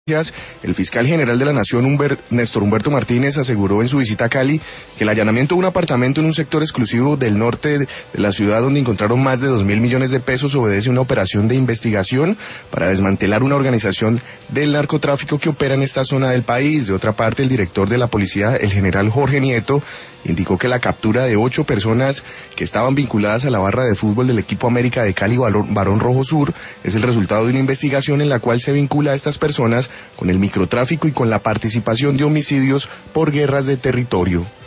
El fiscal general de la Nación, Néstor Humberto Martínez, aseguró en su visita a Cali que el allanamiento de un apartamento en un sector exclusivo del norte de la ciudad, donde encontraron más de 2.000 millones de pesos, obedece a una operación de investigación para desmantelar una organización del narcotráfico que opera en esta zona del país. De otra parte, el director de la policía, el general Jorge Nieto, indicó que la captura de 8 personas que estaban vinculadas a la barra de fútbol del equipo América de Cali Barón Rojo Sur es el resultado de una investigación en la cual se vincula a estas personas con el microtráfico y con la participación de homicidios por guerras de territorio.